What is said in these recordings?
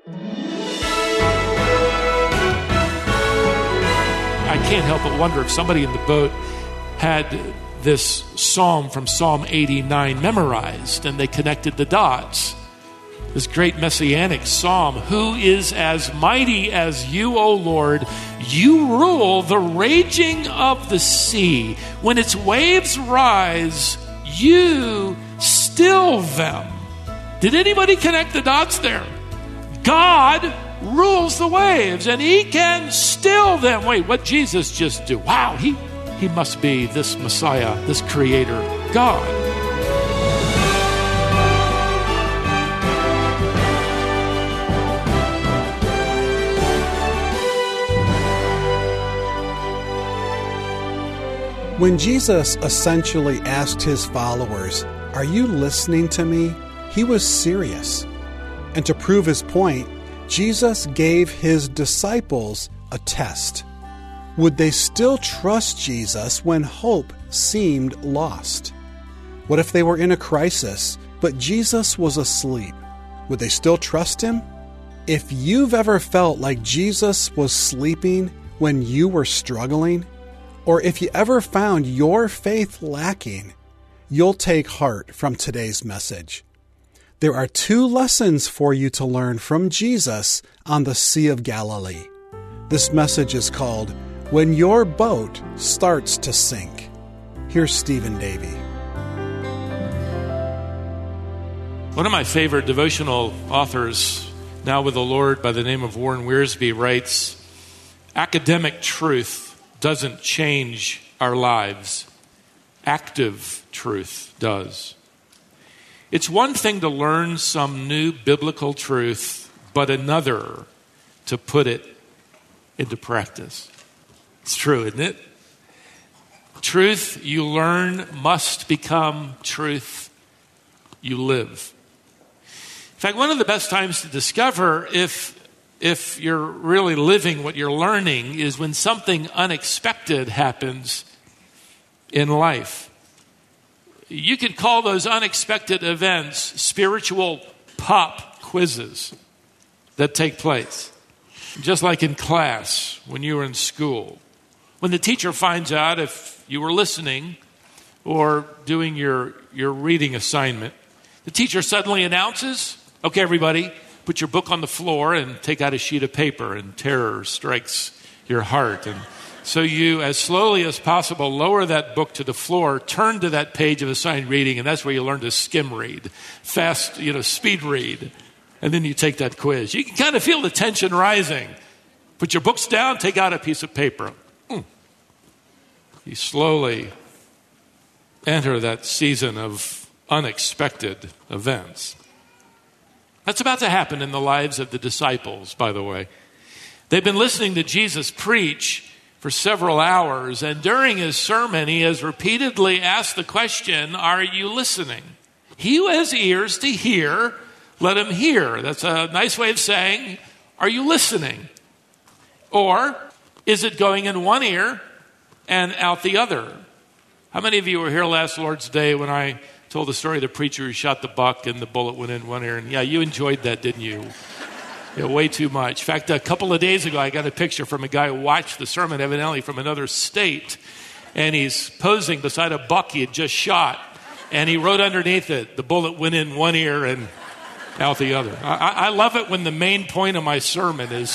I can't help but wonder if somebody in the boat had this psalm from Psalm 89 memorized and they connected the dots. This great messianic psalm, who is as mighty as you, O Lord? You rule the raging of the sea. When its waves rise, you still them. Did anybody connect the dots there? God rules the waves and he can still them. Wait, what Jesus just do? Wow, he must be this Messiah, this creator God. When Jesus essentially asked his followers, "Are you listening to me?" he was serious. And to prove his point, Jesus gave his disciples a test. Would they still trust Jesus when hope seemed lost? What if they were in a crisis, but Jesus was asleep? Would they still trust him? If you've ever felt like Jesus was sleeping when you were struggling, or if you ever found your faith lacking, you'll take heart from today's message. There are 2 lessons for you to learn from Jesus on the Sea of Galilee. This message is called, When Your Boat Starts to Sink. Here's Stephen Davey. One of my favorite devotional authors, now with the Lord, by the name of Warren Wiersbe, writes, "Academic truth doesn't change our lives. Active truth does. It's one thing to learn some new biblical truth, but another to put it into practice." It's true, isn't it? Truth you learn must become truth you live. In fact, one of the best times to discover if you're really living what you're learning is when something unexpected happens in life. You could call those unexpected events spiritual pop quizzes that take place. Just like in class when you were in school. When the teacher finds out if you were listening or doing your reading assignment, the teacher suddenly announces, "Okay, everybody, put your book on the floor and take out a sheet of paper," and terror strikes your heart. And so you, as slowly as possible, lower that book to the floor, turn to that page of assigned reading, and that's where you learn to skim read, fast, speed read. And then you take that quiz. You can kind of feel the tension rising. Put your books down, take out a piece of paper. You slowly enter that season of unexpected events. That's about to happen in the lives of the disciples, by the way. They've been listening to Jesus preach for several hours, and during his sermon, he has repeatedly asked the question, "Are you listening?" He who has ears to hear, let him hear. That's a nice way of saying, are you listening? Or is it going in one ear and out the other? How many of you were here last Lord's Day when I told the story of the preacher who shot the buck and the bullet went in one ear? And yeah, you enjoyed that, didn't you? Yeah, way too much. In fact, a couple of days ago, I got a picture from a guy who watched the sermon, evidently from another state, and he's posing beside a buck he had just shot, and he wrote underneath it, "The bullet went in one ear and out the other." I love it when the main point of my sermon is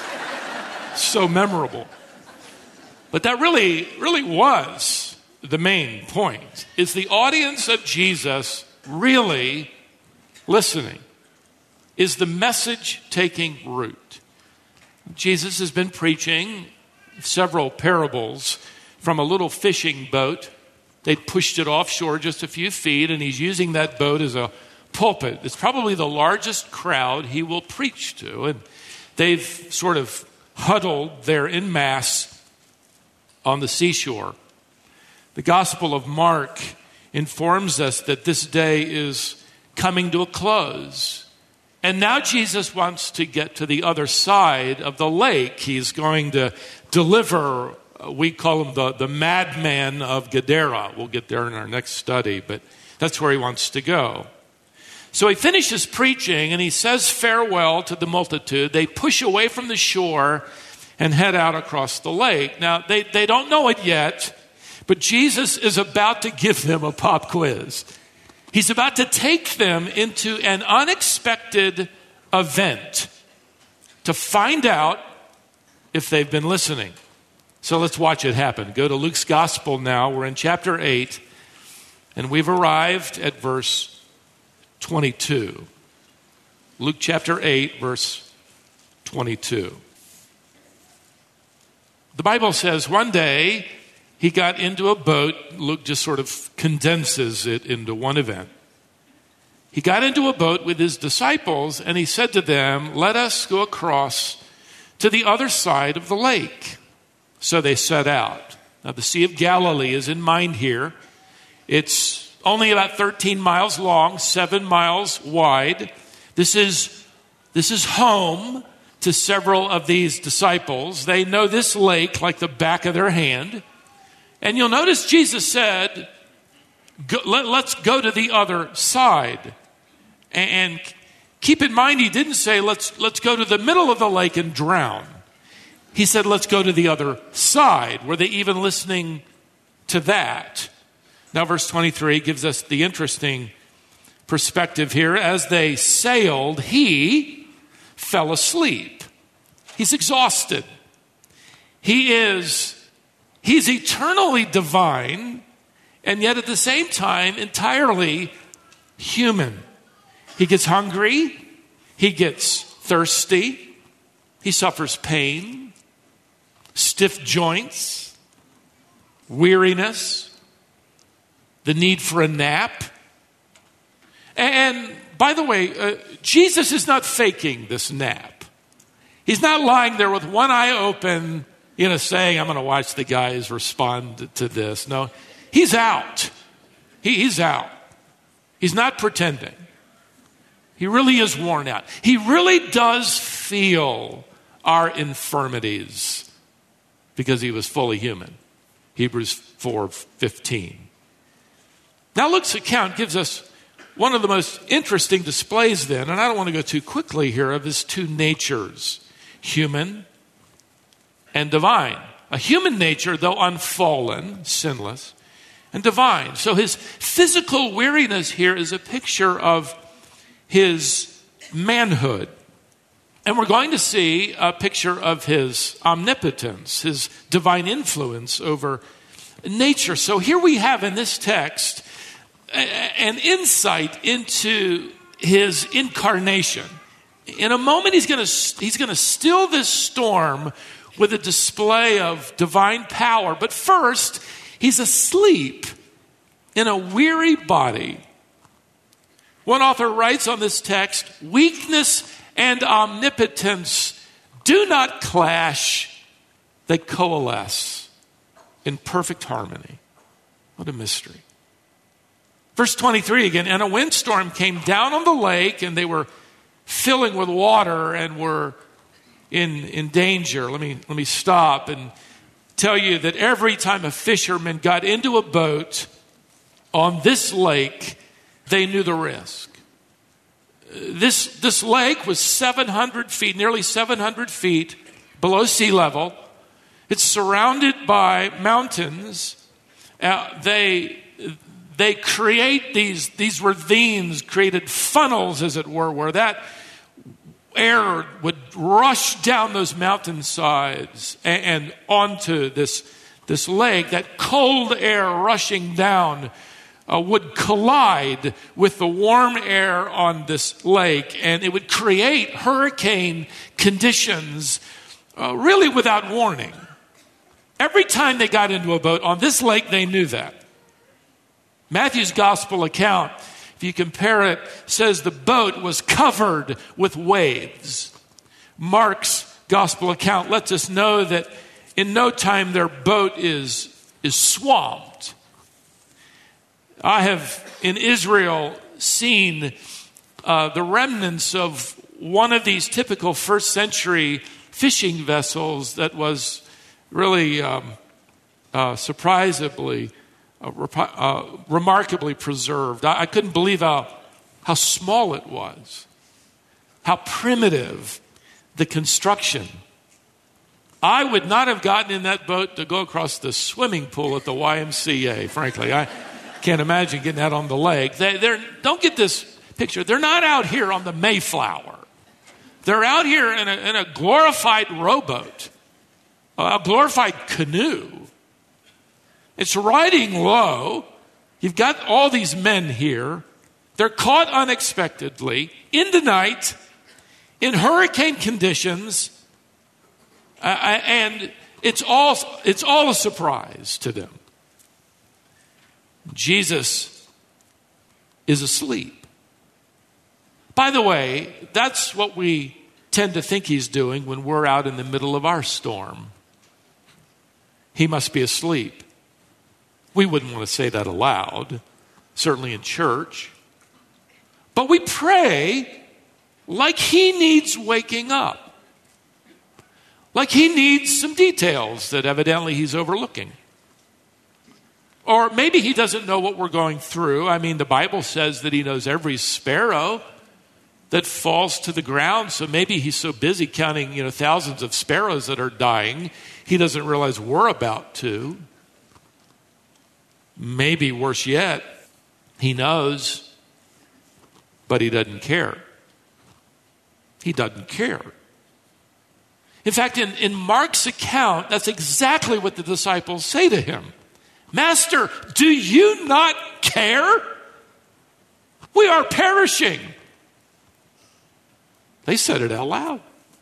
so memorable. But that really was the main point. Is the audience of Jesus really listening? Is the message taking root? Jesus has been preaching several parables from a little fishing boat. They pushed it offshore just a few feet, and he's using that boat as a pulpit. It's probably the largest crowd he will preach to, and they've sort of huddled there en masse on the seashore. The Gospel of Mark informs us that this day is coming to a close. And now Jesus wants to get to the other side of the lake. He's going to deliver, we call him the madman of Gadara. We'll get there in our next study, but that's where he wants to go. So he finishes preaching and he says farewell to the multitude. They push away from the shore and head out across the lake. Now, they don't know it yet, but Jesus is about to give them a pop quiz. He's about to take them into an unexpected event to find out if they've been listening. So let's watch it happen. Go to Luke's Gospel now. We're in chapter 8, and we've arrived at verse 22. Luke chapter 8, verse 22. The Bible says one day he got into a boat. Luke just sort of condenses it into one event. He got into a boat with his disciples, and he said to them, "Let us go across to the other side of the lake." So they set out. Now, the Sea of Galilee is in mind here. It's only about 13 miles long, 7 miles wide. This is home to several of these disciples. They know this lake like the back of their hand. And you'll notice Jesus said, let's go to the other side. And keep in mind, he didn't say, let's go to the middle of the lake and drown. He said, let's go to the other side. Were they even listening to that? Now, verse 23 gives us the interesting perspective here. As they sailed, he fell asleep. He's exhausted. He's eternally divine, and yet at the same time, entirely human. He gets hungry. He gets thirsty. He suffers pain, stiff joints, weariness, the need for a nap. And by the way, Jesus is not faking this nap. He's not lying there with one eye open, saying, I'm going to watch the guys respond to this. No, he's out. He's out. He's not pretending. He really is worn out. He really does feel our infirmities because he was fully human. Hebrews 4:15. Now Luke's account gives us one of the most interesting displays then, and I don't want to go too quickly here, of his two natures, human and divine. A human nature, though unfallen, sinless, and divine. So his physical weariness here is a picture of his manhood. And we're going to see a picture of his omnipotence, his divine influence over nature. So here we have in this text an insight into his incarnation. In a moment, he's going to still this storm with a display of divine power. But first, he's asleep in a weary body. One author writes on this text, weakness and omnipotence do not clash, they coalesce in perfect harmony. What a mystery. Verse 23 again, and a windstorm came down on the lake, and they were filling with water and were in danger. Let me stop and tell you that every time a fisherman got into a boat on this lake, they knew the risk. This lake was 700 feet, nearly 700 feet below sea level. It's surrounded by mountains. They create these ravines, created funnels, as it were that air would rush down those mountainsides and onto this lake. That cold air rushing down would collide with the warm air on this lake, and it would create hurricane conditions really without warning. Every time they got into a boat on this lake, they knew that. Matthew's gospel account, if you compare it, says the boat was covered with waves. Mark's gospel account lets us know that in no time their boat is swamped. I have in Israel seen the remnants of one of these typical first century fishing vessels that was really remarkably preserved. I couldn't believe how how small it was, how primitive the construction. I would not have gotten in that boat to go across the swimming pool at the YMCA, frankly. I can't imagine getting out on the lake. Don't get this picture. They're not out here on the Mayflower. They're out here in a glorified rowboat, a glorified canoe. It's riding low. You've got all these men here. They're caught unexpectedly in the night, in hurricane conditions, and it's all a surprise to them. Jesus is asleep. By the way, that's what we tend to think he's doing when we're out in the middle of our storm. He must be asleep. We wouldn't want to say that aloud, certainly in church. But we pray like he needs waking up. Like he needs some details that evidently he's overlooking. Or maybe he doesn't know what we're going through. I mean, the Bible says that he knows every sparrow that falls to the ground. So maybe he's so busy counting, thousands of sparrows that are dying, he doesn't realize we're about to. Maybe worse yet, he knows, but he doesn't care. He doesn't care. In fact, in Mark's account, that's exactly what the disciples say to him. Master, do you not care? We are perishing. They said it out loud.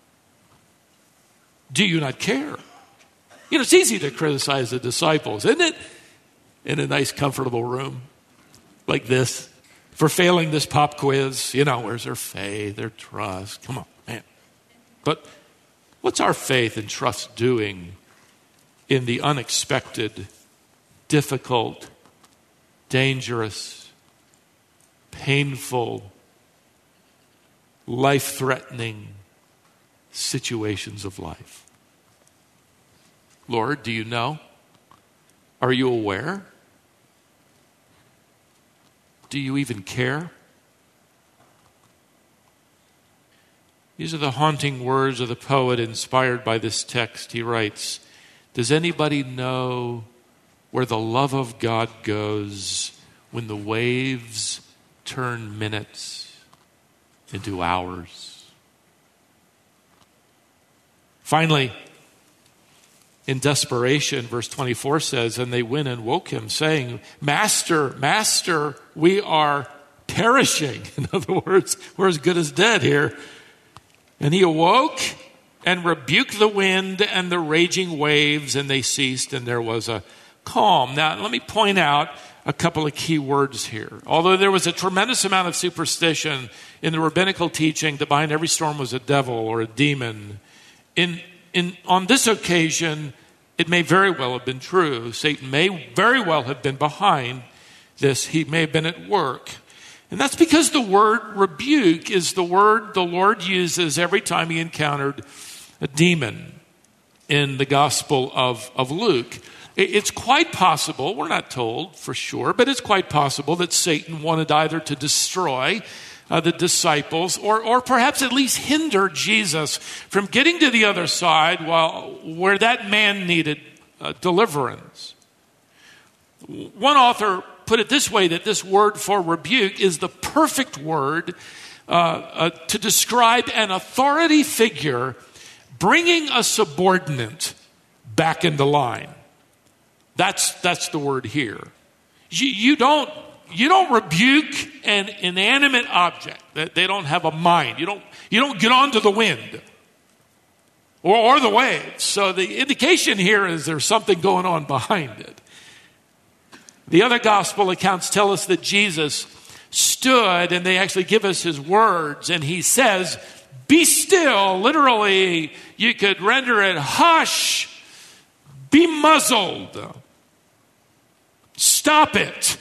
Do you not care? It's easy to criticize the disciples, isn't it? In a nice, comfortable room like this for failing this pop quiz. Where's their faith, their trust? Come on, man. But what's our faith and trust doing in the unexpected, difficult, dangerous, painful, life-threatening situations of life? Lord, do you know? Are you aware? Do you even care? These are the haunting words of the poet inspired by this text. He writes, does anybody know where the love of God goes when the waves turn minutes into hours? Finally, in desperation, verse 24 says, and they went and woke him, saying, Master, Master, we are perishing. In other words, we're as good as dead here. And he awoke and rebuked the wind and the raging waves, and they ceased, and there was a calm. Now, let me point out a couple of key words here. Although there was a tremendous amount of superstition in the rabbinical teaching that behind every storm was a devil or a demon, on this occasion, it may very well have been true. Satan may very well have been behind this. He may have been at work. And that's because the word rebuke is the word the Lord uses every time he encountered a demon in the Gospel of Luke. It's quite possible, we're not told for sure, but it's quite possible that Satan wanted either to destroy the disciples or perhaps at least hinder Jesus from getting to the other side where that man needed deliverance. One author put it this way, that this word for rebuke is the perfect word to describe an authority figure bringing a subordinate back into line. That's the word here. You don't rebuke an inanimate object. They don't have a mind. You don't get onto the wind or the waves. So the indication here is there's something going on behind it. The other gospel accounts tell us that Jesus stood, and they actually give us his words, and he says, be still. Literally, you could render it, hush, be muzzled, stop it.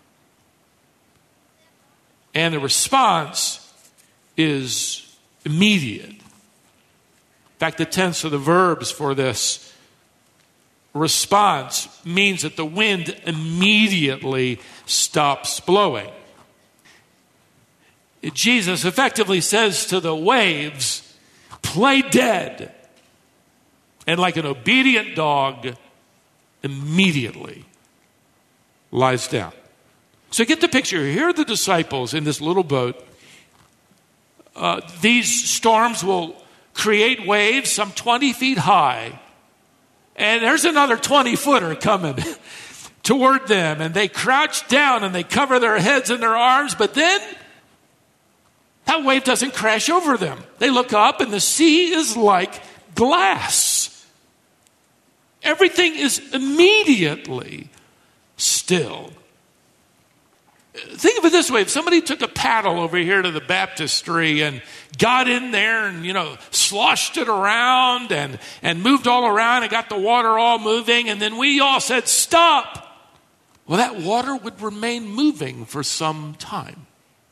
And the response is immediate. In fact, the tense of the verbs for this response means that the wind immediately stops blowing. Jesus effectively says to the waves, play dead. And like an obedient dog, immediately lies down. So get the picture. Here are the disciples in this little boat. These storms will create waves some 20 feet high. And there's another 20-footer coming toward them. And they crouch down and they cover their heads and their arms. But then that wave doesn't crash over them. They look up and the sea is like glass. Everything is immediately still. Think of it this way. If somebody took a paddle over here to the baptistry and got in there and, sloshed it around and moved all around and got the water all moving, and then we all said, stop. Well, that water would remain moving for some time.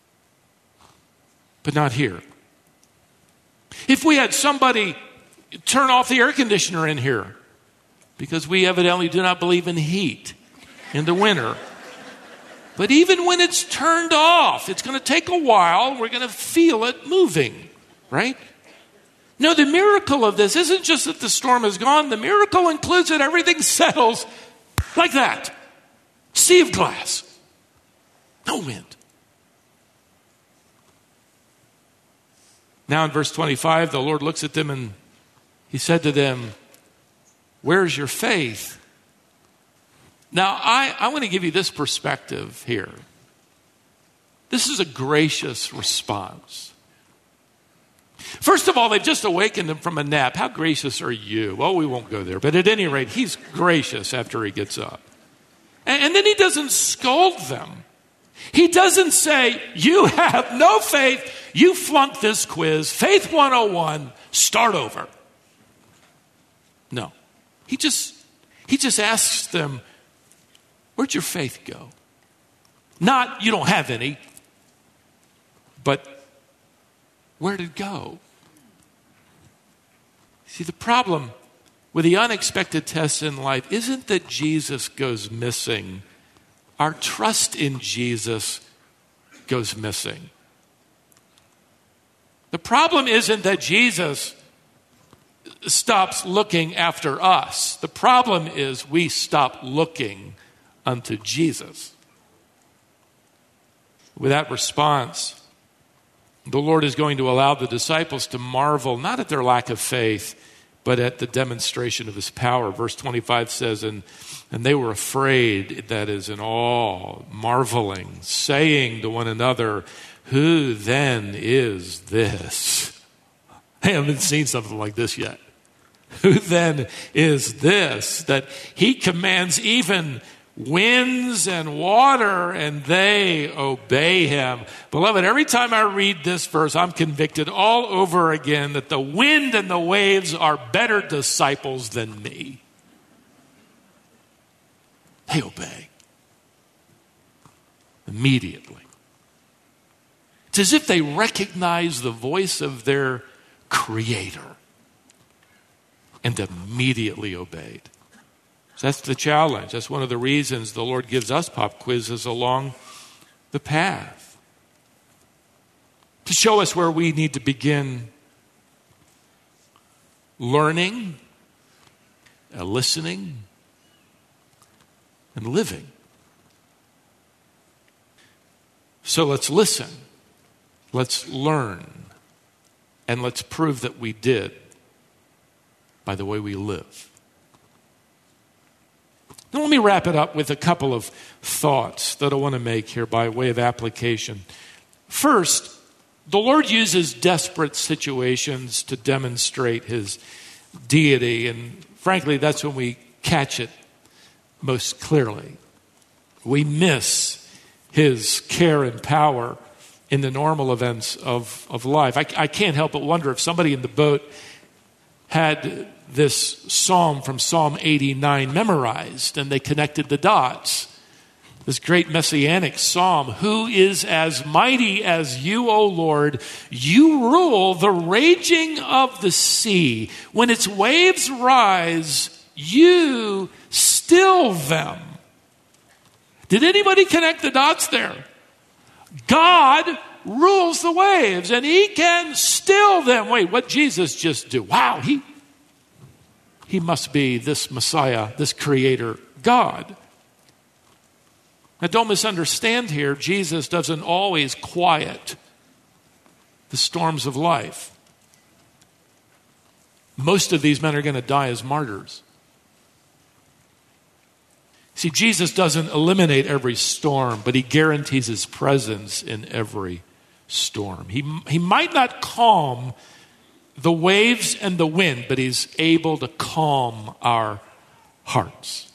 But not here. If we had somebody turn off the air conditioner in here, because we evidently do not believe in heat in the winter. But even when it's turned off, it's going to take a while. We're going to feel it moving, right? No, the miracle of this isn't just that the storm is gone. The miracle includes that everything settles like that. Sea of glass. No wind. Now in verse 25, the Lord looks at them and he said to them, where's your faith? Now, I want to give you this perspective here. This is a gracious response. First of all, they've just awakened him from a nap. How gracious are you? Well, we won't go there. But at any rate, he's gracious after he gets up. And then he doesn't scold them. He doesn't say, you have no faith. You flunked this quiz. Faith 101, start over. No. He just asks them, where'd your faith go? Not, you don't have any, but where did it go? See, the problem with the unexpected tests in life isn't that Jesus goes missing. Our trust in Jesus goes missing. The problem isn't that Jesus stops looking after us. The problem is we stop looking unto Jesus. With that response, the Lord is going to allow the disciples to marvel, not at their lack of faith, but at the demonstration of his power. Verse 25 says, and they were afraid, that is, in awe, marveling, saying to one another, who then is this? I haven't seen something like this yet. Who then is this that he commands even winds and water and they obey him? Beloved, every time I read this verse, I'm convicted all over again that the wind and the waves are better disciples than me. They obey immediately. It's as if they recognize the voice of their Creator and immediately obeyed. So that's the challenge. That's one of the reasons the Lord gives us pop quizzes along the path, to show us where we need to begin learning, listening, and living. So let's listen, let's learn, and let's prove that we did by the way we live. Now let me wrap it up with a couple of thoughts that I want to make here by way of application. First, the Lord uses desperate situations to demonstrate his deity, and frankly, that's when we catch it most clearly. We miss his care and power in the normal events of life. I can't help but wonder if somebody in the boat had this psalm from Psalm 89 memorized and they connected the dots. This great messianic psalm, who is as mighty as you, O Lord? You rule the raging of the sea. When its waves rise, you still them. Did anybody connect the dots there? God rules the waves and he can still them. Wait, what Jesus just do? Wow, he must be this Messiah, this creator God. Now don't misunderstand here. Jesus doesn't always quiet the storms of life. Most of these men are going to die as martyrs. See, Jesus doesn't eliminate every storm, but he guarantees his presence in every storm. He might not calm the waves and the wind, but he's able to calm our hearts.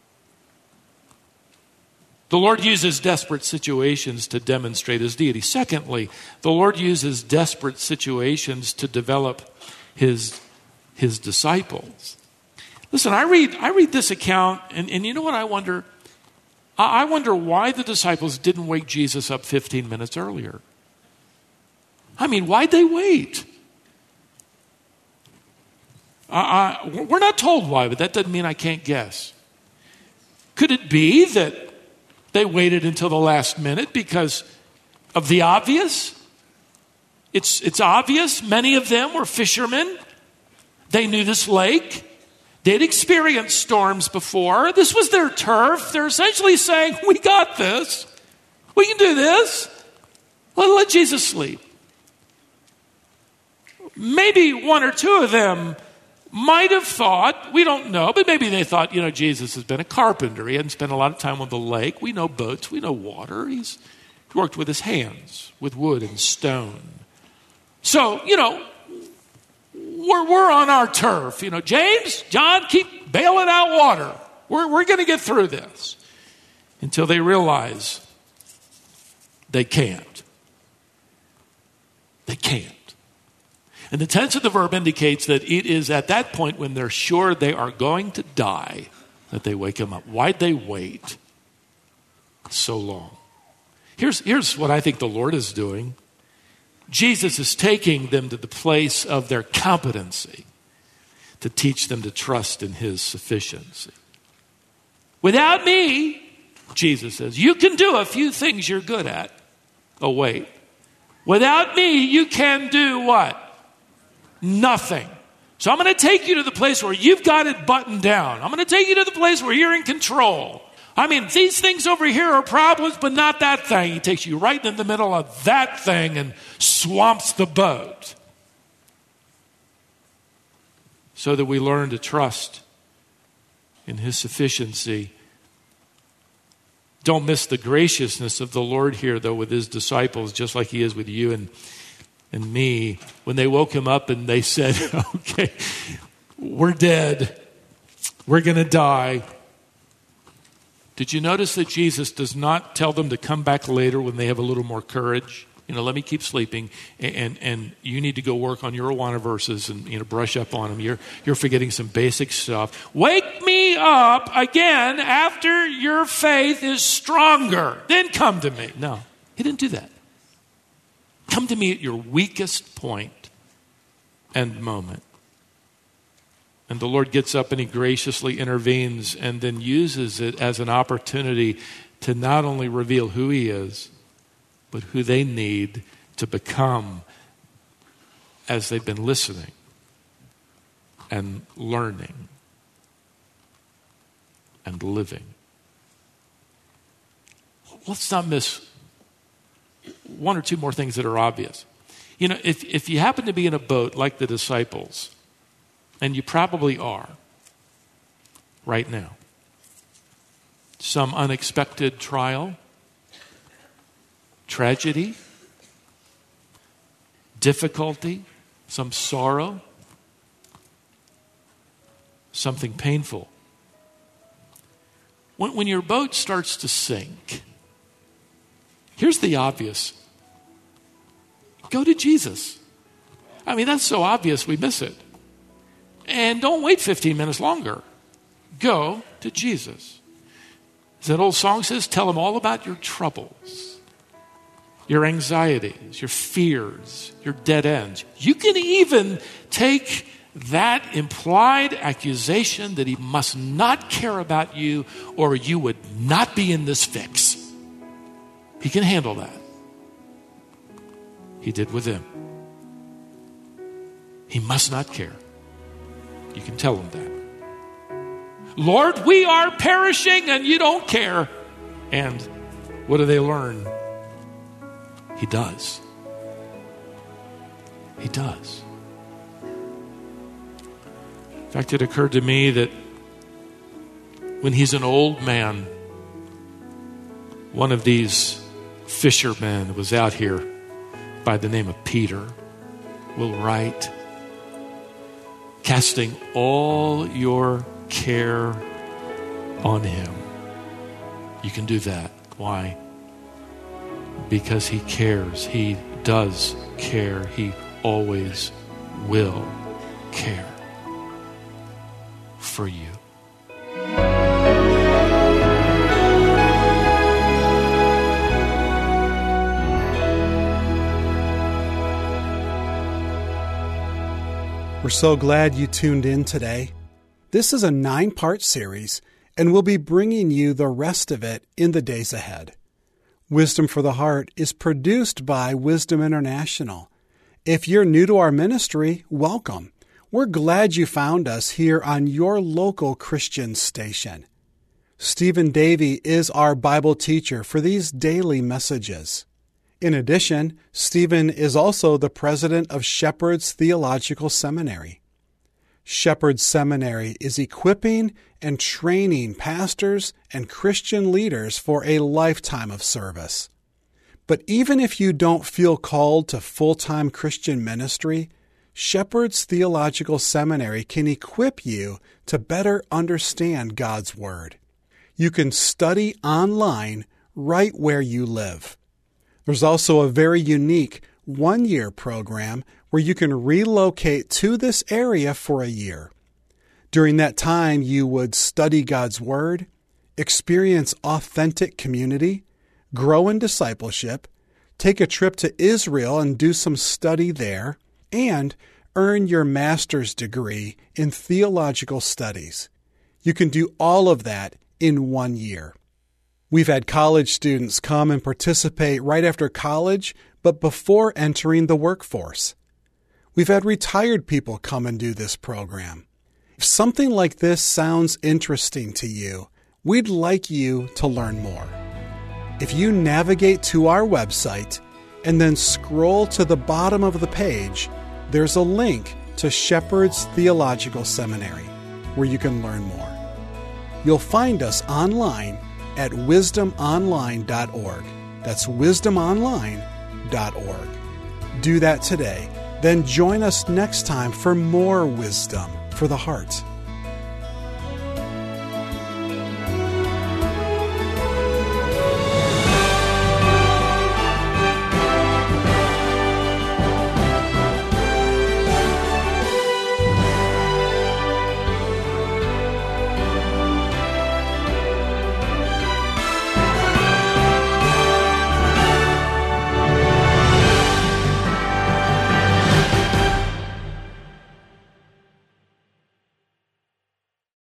The Lord uses desperate situations to demonstrate his deity. Secondly, the Lord uses desperate situations to develop his disciples. Listen, I read this account, and you know what I wonder? I wonder why the disciples didn't wake Jesus up 15 minutes earlier. I mean, why'd they wait? We're not told why, but that doesn't mean I can't guess. Could it be that they waited until the last minute because of the obvious? It's obvious. Many of them were fishermen. They knew this lake. They'd experienced storms before. This was their turf. They're essentially saying, we got this. We can do this. Let Jesus sleep. Maybe one or two of them might have thought, we don't know, but maybe they thought, Jesus has been a carpenter. He hadn't spent a lot of time on the lake. We know boats. We know water. He's worked with his hands, with wood and stone. So, we're on our turf. James, John, keep bailing out water. We're going to get through this. Until they realize they can't. They can't. And the tense of the verb indicates that it is at that point when they're sure they are going to die that they wake him up. Why'd they wait so long? Here's what I think the Lord is doing. Jesus is taking them to the place of their competency to teach them to trust in his sufficiency. Without me, Jesus says, you can do a few things you're good at. Oh, wait. Without me, you can do what? Nothing. So I'm going to take you to the place where you've got it buttoned down. I'm going to take you to the place where you're in control. I mean, these things over here are problems, but not that thing. He takes you right in the middle of that thing and swamps the boat. So that we learn to trust in his sufficiency. Don't miss the graciousness of the Lord here, though, with his disciples, just like he is with you and me. When they woke him up and they said, okay, we're dead. We're going to die. Did you notice that Jesus does not tell them to come back later when they have a little more courage? Let me keep sleeping, and you need to go work on your Awana verses and brush up on them. You're forgetting some basic stuff. Wake me up again after your faith is stronger. Then come to me. No, he didn't do that. Come to me at your weakest point and moment. And the Lord gets up and he graciously intervenes and then uses it as an opportunity to not only reveal who he is, but who they need to become as they've been listening and learning and living. Let's not miss one or two more things that are obvious. If you happen to be in a boat like the disciples, and you probably are right now, some unexpected trial, tragedy, difficulty, some sorrow, something painful. When your boat starts to sink, here's the obvious. Go to Jesus. I mean, that's so obvious we miss it. And don't wait 15 minutes longer. Go to Jesus. As that old song says, tell him all about your troubles, your anxieties, your fears, your dead ends. You can even take that implied accusation that he must not care about you or you would not be in this fix. He can handle that. he did with them. He must not care. You can tell him that. Lord, we are perishing and you don't care. And what do they learn? He does. He does. In fact, it occurred to me that when he's an old man, one of these fishermen was out here by the name of Peter will write, casting all your care on him. You can do that. Why? Because he cares. He does care. He always will care for you. We're so glad you tuned in today. This is a 9-part series, and we'll be bringing you the rest of it in the days ahead. Wisdom for the Heart is produced by Wisdom International. If you're new to our ministry, welcome. We're glad you found us here on your local Christian station. Stephen Davey is our Bible teacher for these daily messages. In addition, Stephen is also the president of Shepherd's Theological Seminary. Shepherd's Seminary is equipping and training pastors and Christian leaders for a lifetime of service. But even if you don't feel called to full-time Christian ministry, Shepherd's Theological Seminary can equip you to better understand God's Word. You can study online right where you live. There's also a very unique 1-year program where you can relocate to this area for a year. During that time, you would study God's Word, experience authentic community, grow in discipleship, take a trip to Israel and do some study there, and earn your master's degree in theological studies. You can do all of that in 1 year. We've had college students come and participate right after college, but before entering the workforce. We've had retired people come and do this program. If something like this sounds interesting to you, we'd like you to learn more. If you navigate to our website and then scroll to the bottom of the page, there's a link to Shepherd's Theological Seminary where you can learn more. You'll find us online at wisdomonline.org. That's wisdomonline.org. Do that today. Then join us next time for more wisdom for the heart.